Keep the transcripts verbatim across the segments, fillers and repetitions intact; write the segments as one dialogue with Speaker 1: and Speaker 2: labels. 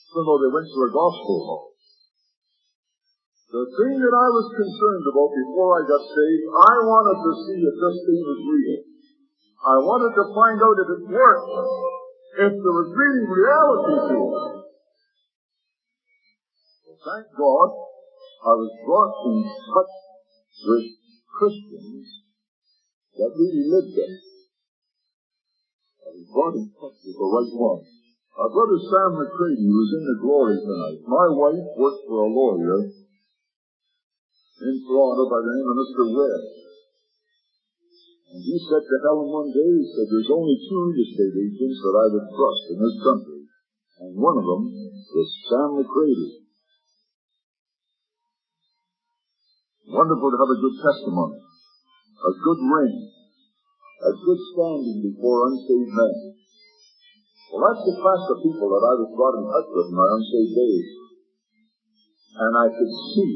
Speaker 1: even though they went to a gospel hall. The thing that I was concerned about before I got saved, I wanted to see if this thing was real. I wanted to find out if it worked, if there was really reality to it. Well, thank God, I was brought in touch with Christians that really lived it. I was brought in touch with the right one. Our brother Sam McCready was in the glory tonight. My wife worked for a lawyer in Toronto by the name of Mister Webb. And he said to Helen one day, he said, there's only two real estate agents that I would trust in this country. And one of them was Sam McCready. Wonderful to have a good testimony, a good ring, a good standing before unsaved men. Well, that's the class of people that I was brought in touch with in my unsaved days. And I could see.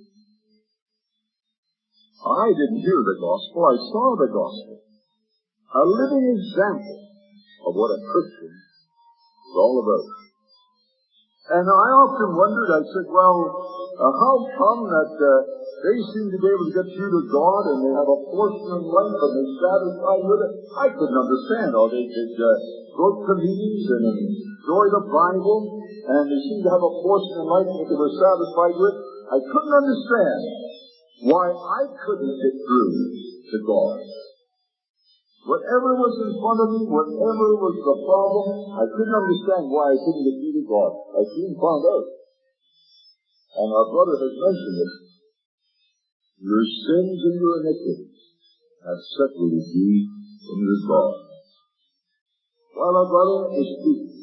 Speaker 1: I didn't hear the gospel, I saw the gospel. A living example of what a Christian is all about. And I often wondered, I said, well, uh, how come that uh, they seem to be able to get through to God and they have a portion in life and they're satisfied with it? I couldn't understand how they could uh, go to meetings and enjoy the Bible and they seem to have a portion in life that they were satisfied with. I couldn't understand why I couldn't get through to God. Whatever was in front of me, whatever was the problem, I couldn't understand why I couldn't get through to God. I soon found out. And our brother has mentioned it. Your sins and your iniquities have separated you from your God. While our brother was speaking,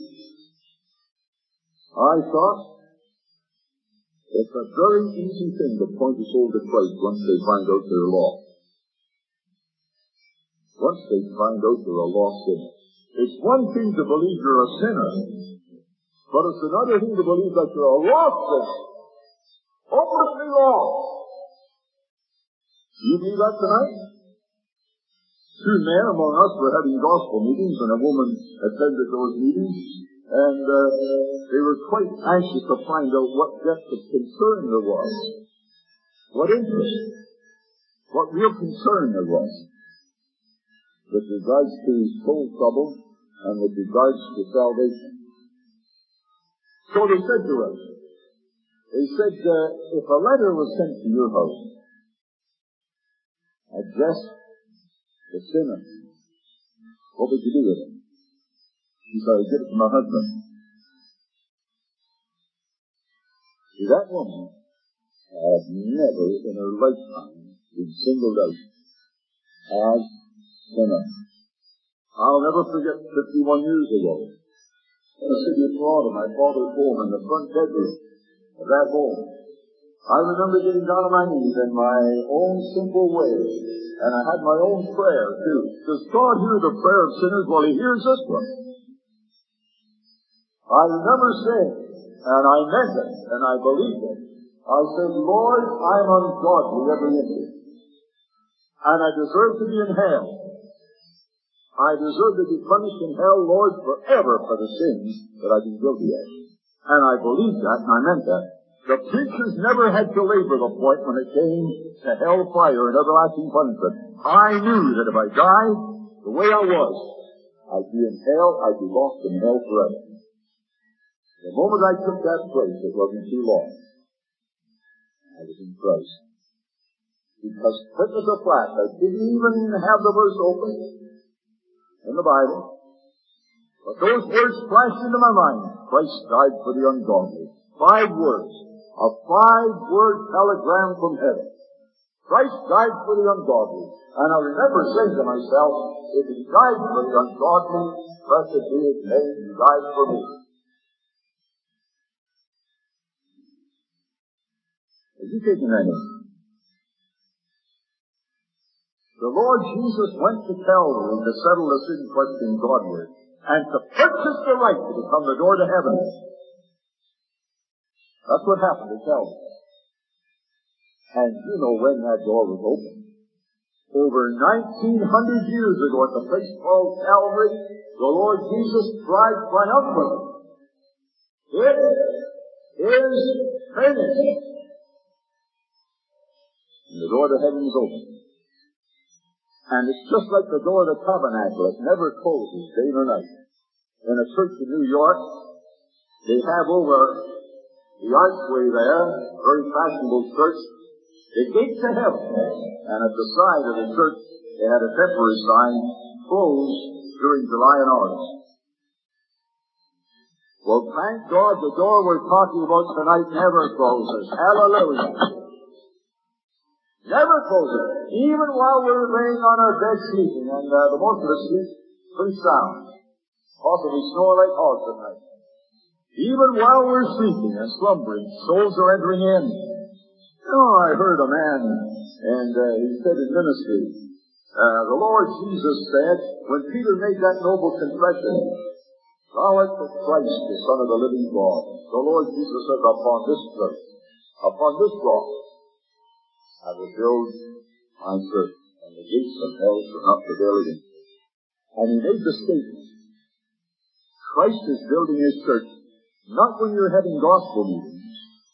Speaker 1: I thought, it's a very easy thing to point a soul to Christ once they find out they're lost. Once they find out they're a lost sinner. It's one thing to believe you're a sinner, but it's another thing to believe that you're a lost sinner. Hopelessly lost. You believe that tonight? Two men among us were having gospel meetings, and a woman attended those meetings. And uh, they were quite anxious to find out what depth of concern there was, what interest, what real concern there was with regards to soul trouble and with regards to salvation. So they said to us, they said, uh, if a letter was sent to your house, addressed the sinner, what would you do with it? She said, I'd give it to my husband. See, that woman had never in her lifetime been singled out as sinner. I'll never forget fifty-one years ago, in the city of Toronto, my father's home, in the front bedroom of that home. I remember getting down on my knees in my own simple way, and I had my own prayer, too. Does God hear the prayer of sinners? Well, He hears this one. I remember saying, and I meant it, and I believed it, I said, Lord, I'm ungodly every inch, and I deserve to be in hell. I deserve to be punished in hell, Lord, forever for the sins that I've been guilty of. And I believed that, and I meant that. The preachers never had to labor the point when it came to hell fire and everlasting punishment. I knew that if I died the way I was, I'd be in hell, I'd be lost in hell forever. The moment I took that place, it wasn't too long. I was in Christ. Because quick as a flash, I didn't even have the verse open in the Bible, but those words flashed into my mind. Christ died for the ungodly. Five words. A five-word telegram from heaven. Christ died for the ungodly. And I remember saying to myself, if He died for the ungodly, blessed be His name, He died for me. Have you taken that in? The Lord Jesus went to Calvary to settle the sin question Godward, and to purchase the right to become the door to heaven. That's what happened at Calvary. And you know when that door was opened. Over nineteen hundred years ago at the place called Calvary, the Lord Jesus cried triumphantly, It is finished. And the door to heaven is open. And it's just like the door of the tabernacle. It never closes, day nor night. In a church in New York, they have over the archway there, very fashionable church, the gates of heaven. And at the side of the church, they had a temporary sign, closed during July and August. Well, thank God the door we're talking about tonight never closes. Hallelujah. Never closes. Even while we're laying on our bed sleeping, and uh, the most of us sleep pretty sound. Possibly snore like hogs at night. Even while we're sleeping and slumbering, souls are entering in. You know, I heard a man, and uh, he said in ministry, uh, the Lord Jesus said, when Peter made that noble confession, Thou art the Christ, the Son of the living God. The Lord Jesus said, upon this church, upon this rock, I will build my church, and the gates of hell shall not prevail against it. And he made the statement, Christ is building his church, not when you're having gospel meetings.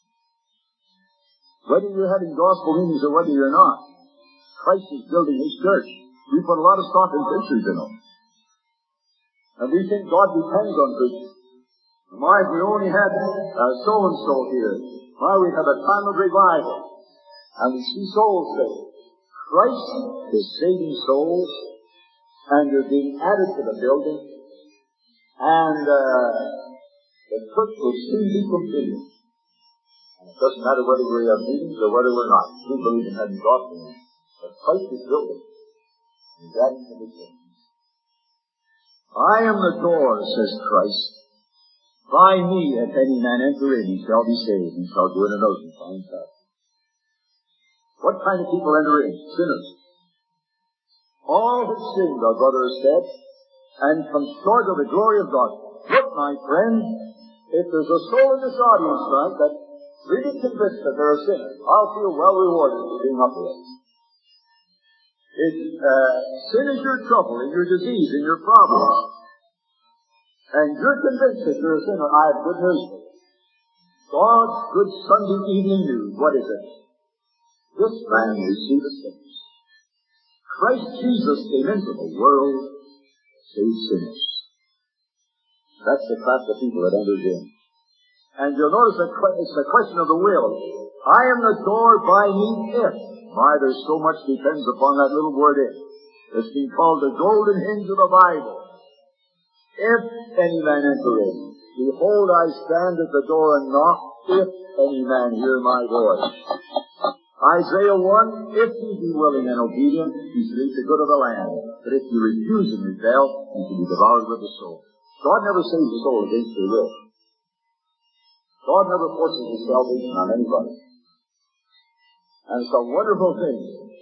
Speaker 1: Whether you're having gospel meetings or whether you're not, Christ is building his church. We put a lot of stock in pictures, you know. And we think God depends on preaching. My, if we only had uh, so-and-so here, why, we'd have a time of revival. And we see souls saved. Christ is saving souls, and they're being added to the building, and uh, the church will soon be completed. And it doesn't matter whether we have meetings or whether we're not. We believe in having gospel meetings. But Christ is building. He's adding to the church. I am the door, says Christ. By me, if any man enter in, he shall be saved, and shall go in and out and find out. What kind of people enter in? Sinners. All have sinned, our brother has said, and come short of the glory of God. Look, my friend, if there's a soul in this audience tonight that's really convinced that they're a sinner, I'll feel well rewarded for being up here. If uh, sin is your trouble, and your disease, and your problem, and you're convinced that you're a sinner, I have good news for you. God's good Sunday evening news. What is it? This man received a sinners. Christ Jesus came into the world to save sinners. That's the class of people that entered in. And you'll notice that it's a question of the will. I am the door, by me if. My, there's so much depends upon that little word if. It's been called the golden hinge of the Bible. If any man enter in, behold, I stand at the door and knock, if any man hear my voice. Isaiah one, if ye be willing and obedient, ye shall eat the good of the land. But if ye refuse and rebel, ye shall be devoured with the soul. God never saves the soul against their will. God never forces his salvation on anybody. And it's a wonderful thing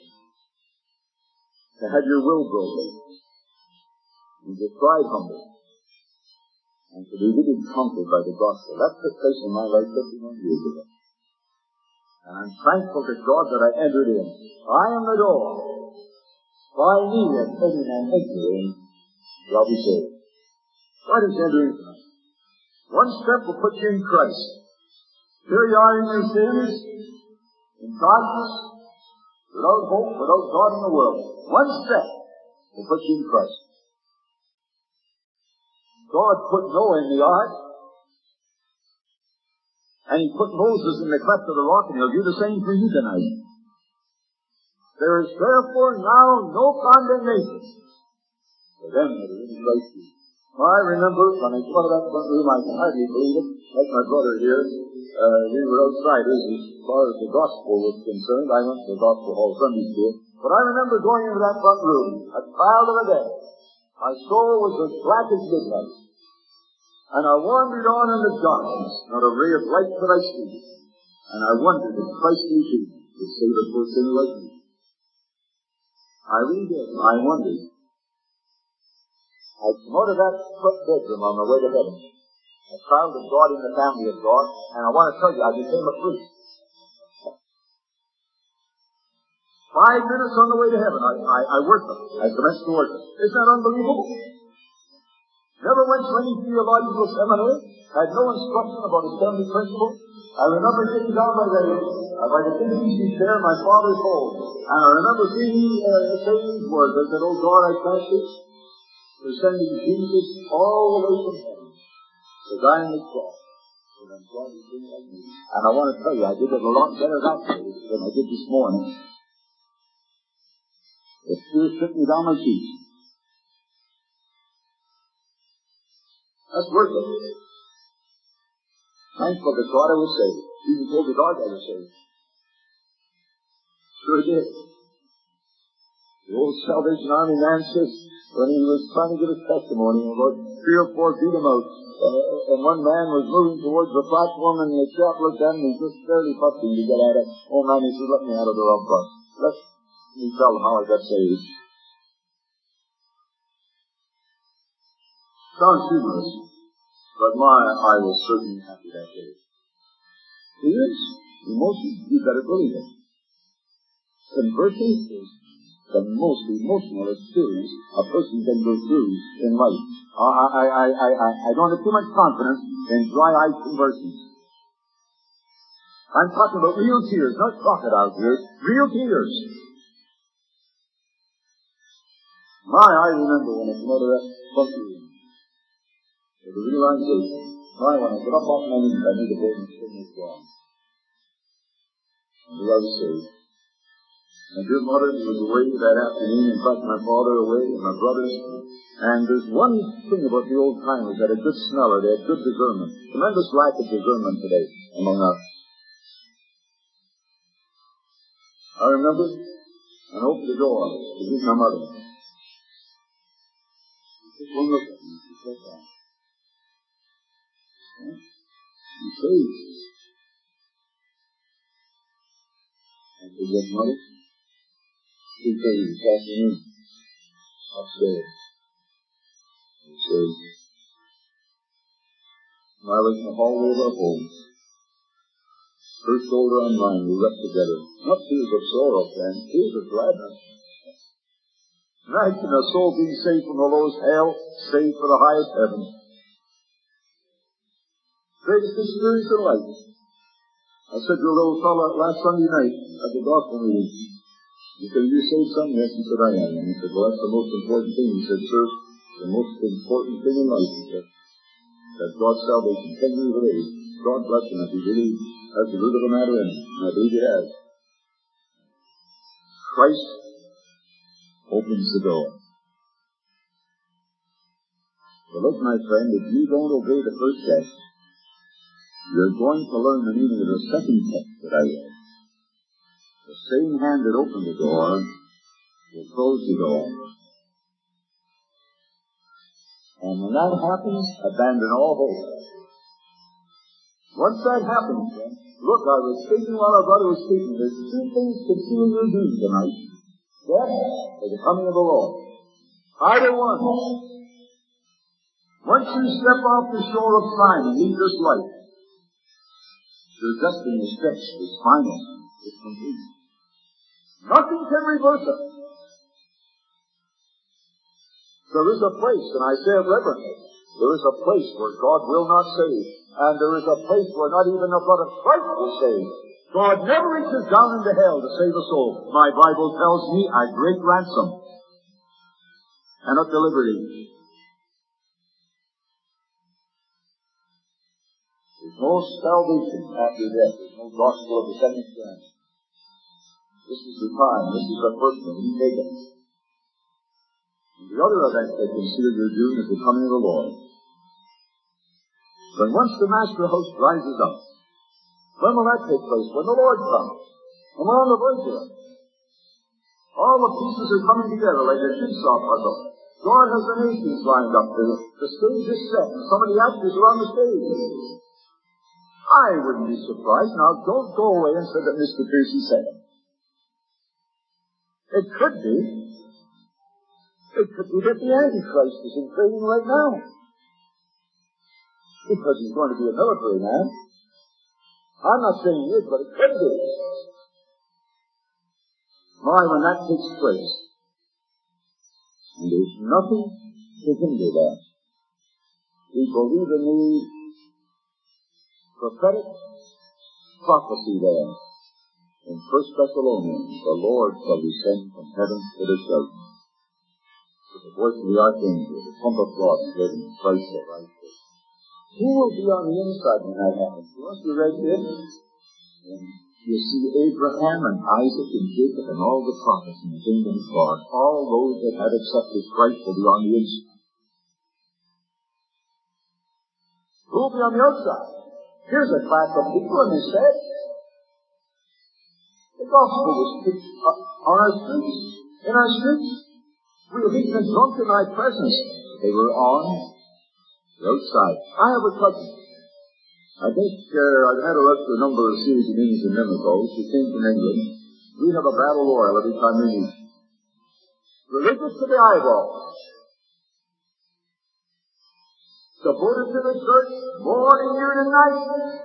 Speaker 1: to have your will broken, and to try humble, and to be really conquered by the gospel. That took place in my life fifty-one years ago. And I'm thankful to God that I entered in. I am the door. By me, if any man enter in, shall be saved. Why does he enter in tonight? One step will put you in Christ. Here you are in your sins, in darkness, without hope, without God in the world. One step will put you in Christ. God put Noah in the ark, and he put Moses in the cleft of the rock, and he'll do the same for you tonight. There is therefore now no condemnation for them that are in Christ Jesus. I remember when I came out of that front room, I can hardly believe it, like my brother here. Uh, we were outsiders as far as the gospel was concerned. I went to the gospel hall Sunday school. But I remember going into that front room, a child of the day. My soul was as black as midnight. And I wandered on in the darkness, not a ray of light could I see. And I wondered if Christ Jesus would save a poor sinner like me. I really did. I wondered. I came out of that front bedroom on the way to heaven, a child of God in the family of God, and I want to tell you, I became a priest. Five minutes on the way to heaven, I, I, I worshiped. I commenced to worship. Isn't that unbelievable? Never went to any theological seminary. Had no instruction about assembly principles. I remember sitting down by the, uh, by the easy chair in my father's home. And I remember seeing, uh, saying these words. I said, "Oh God, I thank you for sending Jesus all the way from heaven to die on the cross. And I want to tell you, I did it a lot better that day than I did this morning. It still took me down my cheeks. That's worth it. Thankful that God I was saved. Even told the dog I was saved. Sure did. The old Salvation Army man says, when he was trying to give his testimony, about three or four beat him out. Uh, and one man was moving towards the platform, and the chap looked at him, and he just barely fussing to get at it. Oh man, he said, "Let me out of the rough bus. Let me tell them how I got saved." Sounds humorous, but my, I was certainly happy that day. It is. Emotion, you better believe it. Conversion is the most emotional experience a person can go through in life. I, I, I, I, I, I don't have too much confidence in dry-eyed conversions. I'm talking about real tears, not crocodile tears, real tears. My, I remember when I came out of that funky room, with the realization, my, when I got up off my knees, I knew the golden sin was gone. And I was saved. My dear mother was away that afternoon, in fact my father away, and my brothers. And there's one thing about the old timers, they had a good smeller, they had good discernment. Tremendous lack of discernment today among us. I remember, and opened the door to meet my mother. Just one look at me, she said that. You saved. I said, "Yes, Mother." two thirty this afternoon, upstairs. He says, I was in the hallway of our home. Her shoulder on mine, we wept together. Not tears of sorrow, friend, tears of gladness. Imagine a soul being saved from the lowest hell, saved for the highest heaven. Greatest experience in life. I said to a little fellow last Sunday night at the gospel meeting, he said, "You saved son?" Yes, he said, "I am." And he said, "Well, that's the most important thing." He said, "Sir, the most important thing in life," he said, "that God's salvation, ten years of age. God bless him if he really has the root of the matter in him." And I believe he has. Christ opens the door. But look, my friend, if you don't obey the first test, you're going to learn the meaning of the second test that I read. The same hand that opened the door will close the door. And when that happens, abandon all hope. Once that happens, then, look, I was speaking while our brother was speaking. There's two things concealing your doom tonight. Death or the coming of the Lord. Either one. Once you step off the shore of time and leave this life, your destiny is fixed, is final, is complete. Nothing can reverse it. There is a place, and I say it reverently, there is a place where God will not save, and there is a place where not even the blood of Christ will save. God never reaches down into hell to save a soul. My Bible tells me a great ransom and up to liberty. There's no salvation after death. There's no gospel of the second chance. This is the time. This is the first one. You take it. And the other event they consider your doom is the coming of the Lord. When once the master host rises up, when will that take place? When the Lord comes. And we're on the verge of it. All the pieces are coming together like a jigsaw puzzle. God has the nations lined up. The, the stage is set, and some of the actors are on the stage. I wouldn't be surprised. Now, don't go away and say that Mister Piercy said it. It could be. It could be that the Antichrist is in training right now. Because he's going to be a military man. I'm not saying he is, but it could be. Why, when that takes place, and there's nothing to hinder that. We believe in the prophetic prophecy there in First Thessalonians, the Lord shall descend from heaven with a shout, with the voice of the archangel, the trump of God, and giving Christ the right way. Who will be on the inside when that happens? You must be read this. And you see Abraham and Isaac and Jacob and all the prophets in the kingdom of God. All those that had accepted Christ will be on the inside. Who will be on the outside? Here's a class of people, and they said, the gospel was preached on our streets, in our streets. We have eaten and drunk in thy presence. They were on the outside. I have a cousin. I think uh, I've had her up to a number of series of meetings in Limerick. She came from England. We have a battle royal every time we meet. Religious to the eyeball. Devoted to the church, morning, noon, and night.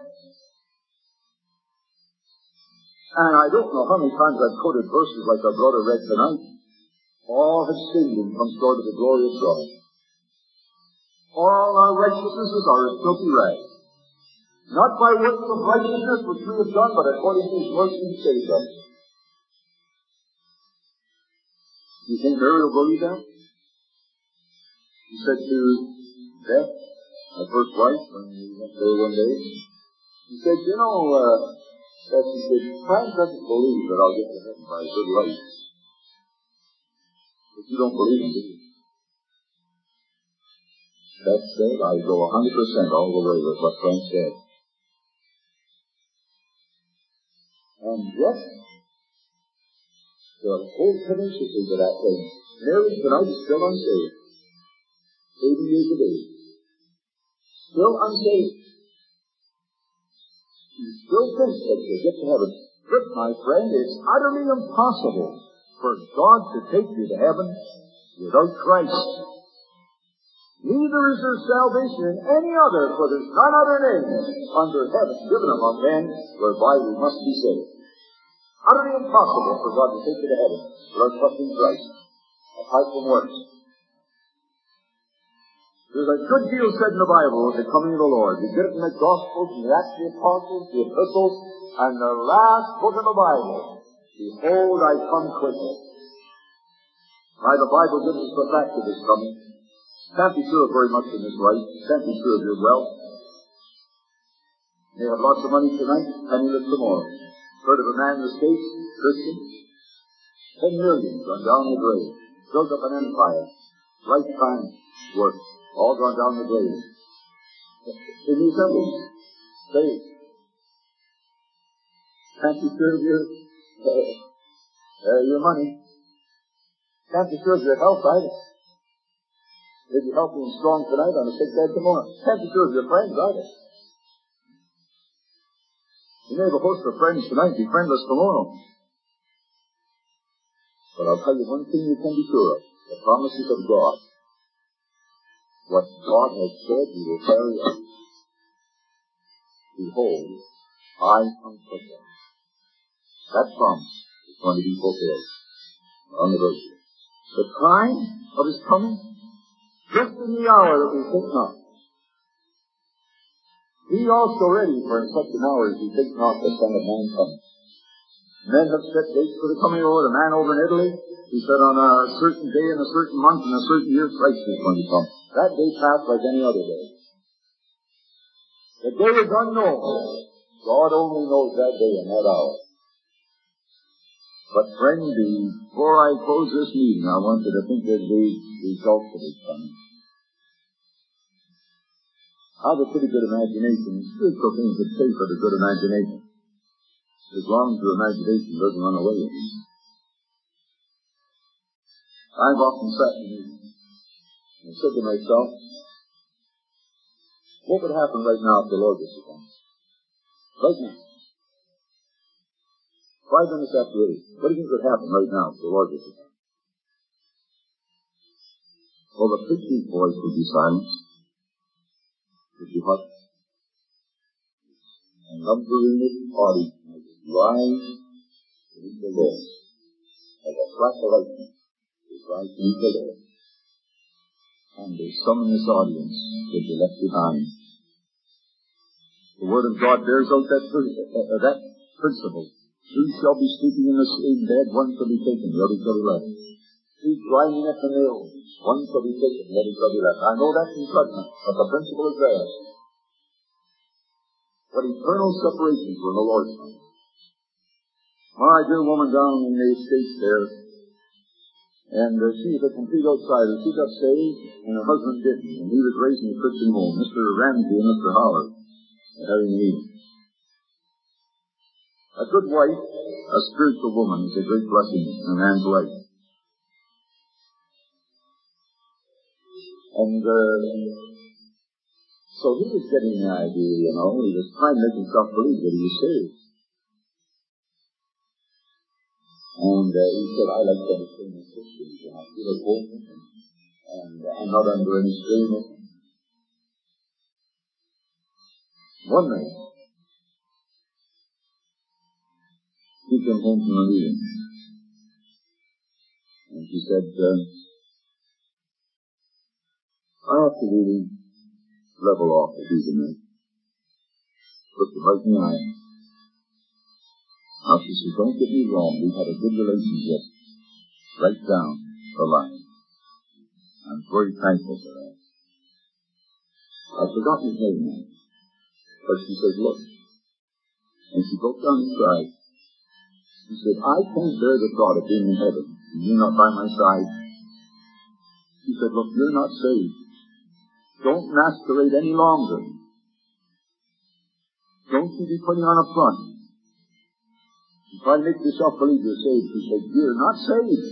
Speaker 1: And I don't know how many times I've quoted verses like our brother read tonight. All have sinned and come short of the glory of God. All our righteousnesses are as filthy rags. Not by works of righteousness which we have done, but according to His mercy He saved us. You think Mary will believe that? She said to Beth, my first wife, when we went there one day, she said, you know, uh, that she said, Frank doesn't believe that I'll get to heaven by a good life. But you don't believe him, do you? That said, I go a hundred percent all the way with what Frank said. And yet, the whole tenacity to that thing. Mary tonight is still unsaved. Eighty years of age. Still unsaved. She still thinks that she'll get to heaven. But, my friend, it's utterly impossible for God to take you to heaven without Christ. Neither is there salvation in any other, for there's none other name under heaven given among men whereby we must be saved. Utterly impossible for God to take you to heaven without trusting Christ, apart from works. There's a good deal said in the Bible of the coming of the Lord. We get it in the Gospels, in the Acts of the Apostles, the Epistles, and the last book of the Bible. Behold, I come quickly. Why, the Bible gives us the fact of His coming. Can't be sure of very much in this life. Can't be sure of your wealth. They have lots of money tonight, penniless tomorrow. Heard of a man in the States, Christian? Ten millions gone down the grave. Built up an empire. Lifetime work. All gone down the grave. In these temples. Saved. Can't be sure of your, uh, uh, your money. Can't be sure of your health either. If you're healthy and strong tonight, on a sick bed tomorrow. Can't be sure of your friends either. You may have a host of friends tonight, be friendless tomorrow. But I'll tell you one thing you can be sure of. The promises of God. What God has said, He will carry out. Behold, I come quickly. That promise is going to be fulfilled on the verse. The time of His coming, just in the hour that we think not. Be also ready, for in such an hour as you think not the Son of Man comes. Men have set dates for the coming of the Lord. A man over in Italy, he said on a certain day in a certain month in a certain year, Christ is going to come. That day passed like any other day. The day is unknown. God only knows that day and that hour. But friend, before I close this meeting, I want you to think of the results of His coming. I have a pretty good imagination. Spiritual things that pay for the good imagination. As long as your imagination doesn't run away with you. I've often sat in meetings and said to myself, what would happen right now if the Lord was to come? Right now. Five minutes after eight. What do you think would happen right now if the Lord was to come? Well, the preacher's voice would be silenced. Would be hushed. And lumbering this party would rise to meet the Lord. Like a flash of lightning, would rise to meet the Lord. And they summon this audience should be left behind. The Word of God bears out that, uh, that principle. Two shall be sleeping in the same bed, one shall be taken, the other shall be left. Two grinding at the nails, one shall be taken, the other shall be left. I know that's in judgment, but the principle is there. What eternal separations were in the Lord's time. My dear woman down in the States there, and uh, she was a complete outsider. She got saved, and her husband didn't, and he was raised in a Christian home. Mister Ramsey and Mister Howard were having a meeting. A good wife, a spiritual woman, is a great blessing in a man's life. And uh, so he was getting the idea, you know. He was trying to make himself believe that he was saved. And uh, he said, I like to understand the Christians, and I feel at home, and, and uh, I'm not under any strain. One night, she came home from a meeting, and she said, uh, I have to really level off with these men. Look them right in the eye. Now, she said, don't get me wrong, we've had a good relationship right down the line. I'm very thankful for that. I've forgotten his name now. But she said, look. And she broke down and cried. She said, I can't bear the thought of being in heaven, and you're not by my side. She said, look, you're not saved. Don't masquerade any longer. Don't you be putting on a front. You try to make yourself believe you're saved. She said, you're not saved.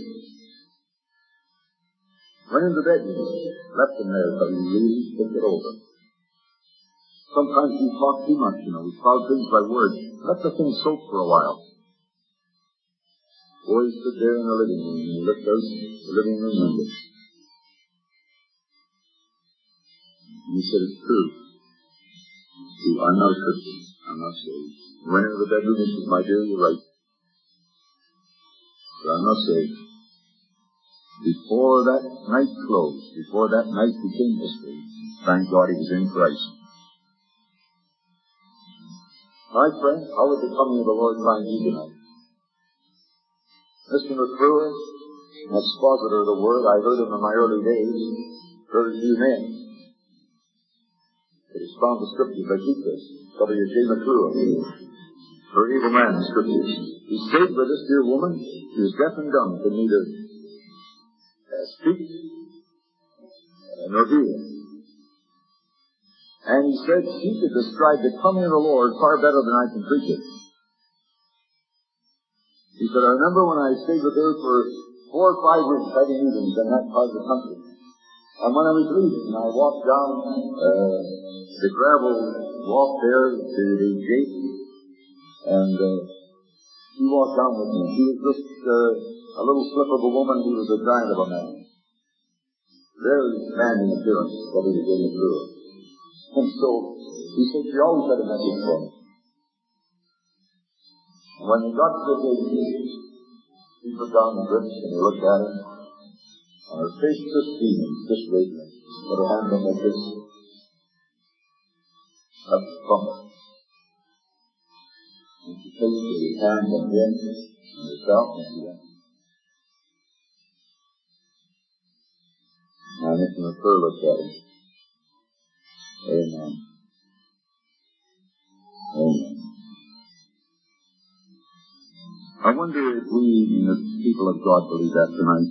Speaker 1: Went into bed with him, left him there until he really took it over. Sometimes we talk too much, you know. We cloud things by words. Let the thing soak for a while. Boys stood there in the living room, and he looked out the living room window. And he said, it's true. See, I'm not a Christian. I'm not saved. He went into the bedroom and said, my dear, you're right. But I'm not saved. Before that night closed, before that night became history, thank God he was in Christ. My friend, how would the coming of the Lord find you tonight? Mister McClure, an expositor of the Word, I heard him in my early days, very few men. It is found the Scriptures that keep this. W J McClure, her evil man, the Scriptures. He stayed with this dear woman. She was deaf and dumb, could neither uh, speak uh, nor hear. And he said she could describe the coming of the Lord far better than I can preach it. He said, I remember when I stayed with her for four or five weeks having meetings in that part of the country. And when I was leaving, I walked down uh, the gravel walk there to the gate, and uh, she walked down with me. She was just uh, a little slip of a woman. He was a giant of a man. Very commanding appearance, what he was getting through. And so, he said she always had a message for me. And when he got to the gate, he put down the grips and he looked at him. And her face just beaming, just radiant. Put her hand on like this. That's the trumpet. And she placed her hand on him and herself and she went. Now Mister McClure looked at him. Amen. Amen. I wonder if we, the people of God, believe that tonight.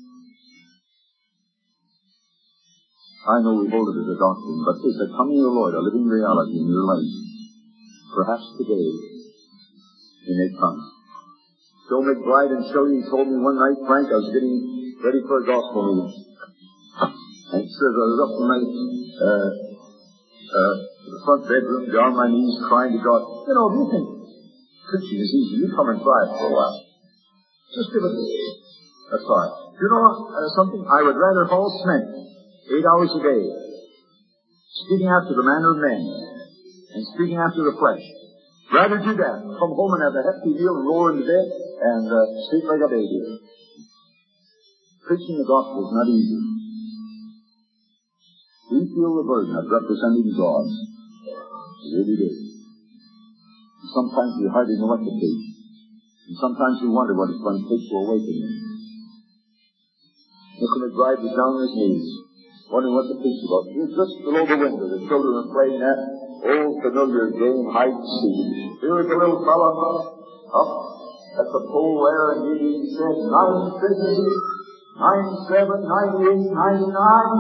Speaker 1: I know we hold it as a doctrine, but is the coming of the Lord a living reality in your life? Perhaps today it may come. Joe McBride in Philly told me one night, Frank, I was getting ready for a gospel meeting. And he says I was up in my uh, uh, the front bedroom, down on my knees, crying to God. You know, if you think preaching is easy, you come and try it for a while. Just give it a try. You know uh, something? I would rather haul cement eight hours a day, speaking after the manner of men, and speaking after the flesh. Rather do that. Come home and have a hefty meal and roll into bed and uh, sleep like a baby. Preaching the gospel is not easy. We feel the burden of representing God. You really do. And sometimes we hardly know what to do. And sometimes we wonder what it's going to take to awaken him. Mister McBride was down on his knees, wondering what to preach about. He was just below the window. The children were playing that old familiar game, hide and seek. Here was a little fellow up at the pole there, and he said, nine fifty, nine seven, ninety-eight, ninety-nine.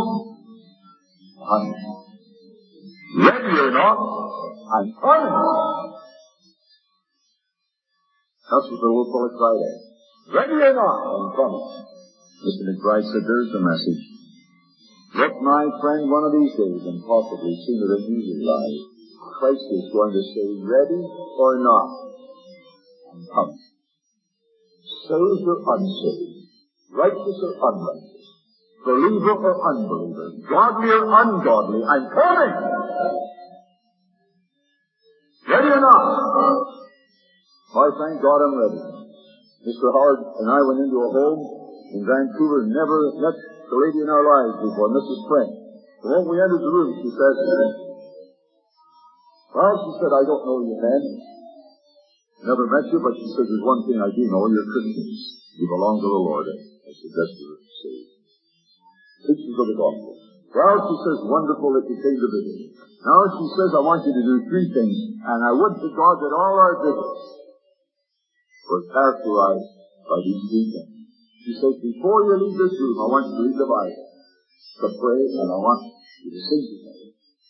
Speaker 1: I'm ready or not, I'm coming. That's what the little fellow cried out. Ready or not, I'm coming. Mister McBride said, there's the message. Look, my friend, one of these days, and possibly sooner than you realize, Christ is going to say, ready or not, I'm coming. Saved or unsaved, righteous or unrighteous, believer or unbeliever, godly or ungodly, I'm coming. Ready or not? I thank God I'm ready. Mister Howard and I went into a home in Vancouver, never met the lady in our lives before, Missus Frank. The moment we entered the room, she said, well, she said, I don't know you, man. Never met you, but she said, there's one thing I do know, you're Christians. You belong to the Lord. I suggest you say. Preachers of the gospel. Well, she says, wonderful that you came to visit me. Now, she says, I want you to do three things, and I would to God that all our visits were characterized by these three things. She says, before you leave this room, I want you to read the Bible, to pray, and I want you to sing together.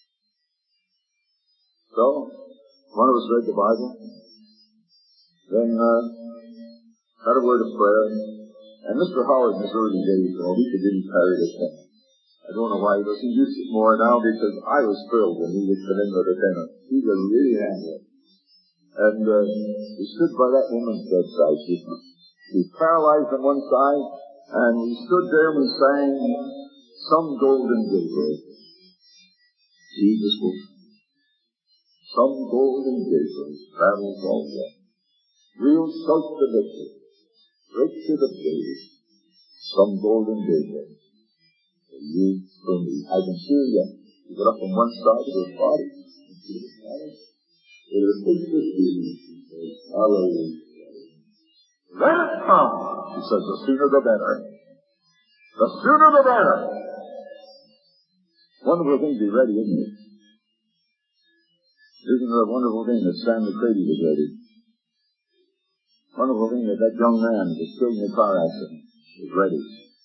Speaker 1: So, one of us read the Bible, then uh, had a word of prayer, and Mister Howard in his early days, you know, he could really carry the tenor. I don't know why he doesn't use it more now, because I was thrilled when he would come in with a tenor. He was really angry. And uh, he stood by that woman's bedside. She, she was paralyzed on one side, and we stood there and we sang Some Golden Gateway. Jesus will. Some golden gateway, travels all day. We'll shout the victory, break to the page. Some golden gateway. You for me. I can hear you. You get up on one side of his body. You see the silence. It is a picture of Jesus. He says, hallelujah. Let it come. He says, the sooner the better. The sooner the better. Wonderful thing to be ready, isn't it? Isn't it a wonderful thing that Sam McCready was ready? Wonderful thing that that young man was killed in a car accident was ready.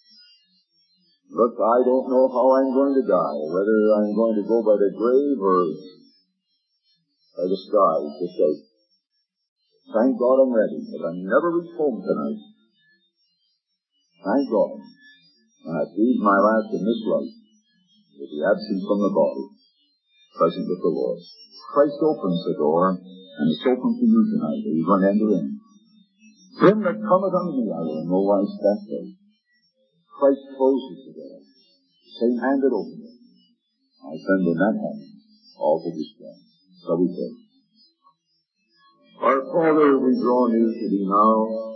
Speaker 1: Look, I don't know how I'm going to die, whether I'm going to go by the grave or by the skies, just like, thank God I'm ready, but I never reach home tonight. Thank God. When I breathe my last in this life, will be absent from the body, present with the Lord. Christ opens the door, and it's open to you tonight, that you're going to enter in. Him that cometh unto me, I will in no wise cast out. Christ closes the door. Same hand that opened it. I send in that hand all to this God. So we pray. Our Father, we draw near to thee now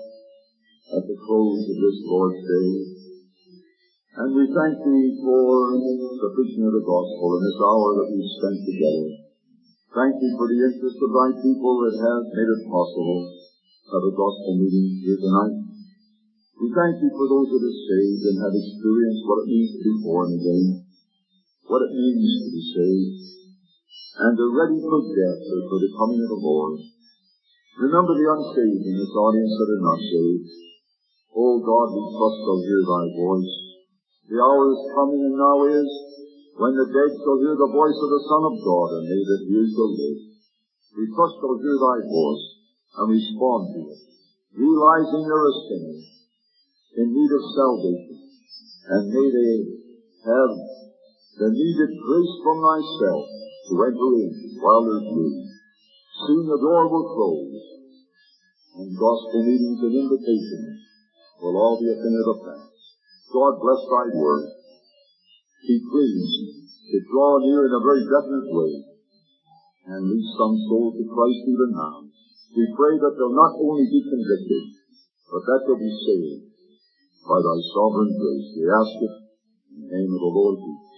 Speaker 1: at the close of this Lord's Day. And we thank thee for the preaching of the gospel in this hour that we've spent together. Thank thee for the interest of thy people that have made it possible to have a gospel meeting here tonight. We thank you for those that are saved and have experienced what it means to be born again, what it means to be saved, and are ready for death or for the coming of the Lord. Remember the unsaved in this audience that are not saved. O God, we trust they'll hear thy voice. The hour is coming and now is when the dead shall hear the voice of the Son of God, and they that hear shall live. We trust they'll hear thy voice and respond to it, realizing they're a sinner in need of salvation, and may they have the needed grace from thyself to enter in while there's room. Soon the door will close, and gospel meetings and invitations will all be a thing of the past. God bless thy word. Be pleased to draw near in a very definite way and lead some soul to Christ even now. We pray that they'll not only be convicted, but that they'll be saved by thy sovereign grace. We ask it in the name of the Lord Jesus.